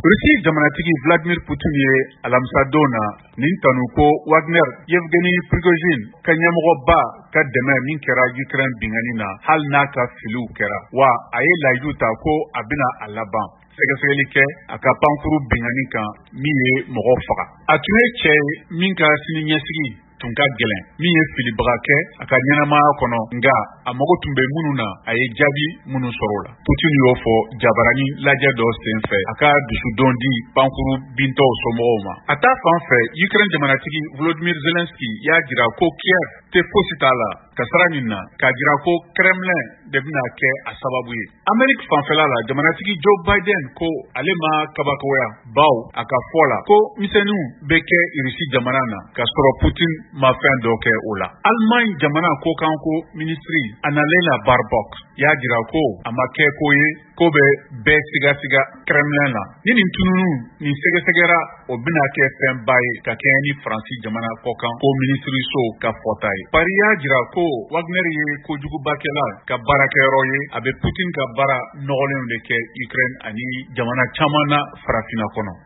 Rusi jamanatigi Vladimir Putin ye alamisa don na nin tanu ko Wagner Yevgeny Prigozhin ka ɲɛmɔgɔba ka dɛmɛ min kɛra Ukraine bingani na hali n'a ka filiw kɛra wa a ye layidu ta ko a bɛna a laban sɛgɛsɛgɛli kɛ a ka pankuru bingani kan min ye mɔgɔ faga. A tun ye cɛ ye min ka sini ɲɛsigi tun ka gɛlɛn min ye filibaga kɛ a ka ɲɛnamaya kɔnɔ nka a mago tun bɛ minnu na a ye jaabi minnu sɔrɔ o la. Putin y'o fɔ jabarani lajɛ dɔ senfɛ a ka dusudon di pankuru bintɔw somɔgɔw ma. A ta fan fɛ Ukraine jamanatigi Volodymyr Zelensky y'a jira ko Kiev tɛ fosi t'a la kasara nin na k'a jira ko Kremlin de bɛna kɛ a sababu ye. Ameriki fanfɛla la jamanatigi Joe Biden ko ale ma kabakoya baw a ka fɔ la ko misɛnninw bɛ kɛ Rusi jamana na ka sɔrɔ Putin ma fɛn dɔ kɛ o la. Allemagne jamana kokanko ministri Annalena Baerbock y'a jira ko a ma kɛ ko ye ko bɛ bɛɛ sigasiga Kremlin la. Ni nin tununu nin sɛgɛsɛgɛra o bɛna kɛ fɛnba ye ka kɛɲɛ ni Faransi jamana kɔkan ko minisiriso ka fɔta ye. Paris y'a jira ko Wagner ye kojugubakɛla ka baarakɛyɔrɔ ye a bɛ Putin ka baara nɔgɔlenw de kɛ Ukraine ani jamana caman na farafinna kɔnɔ.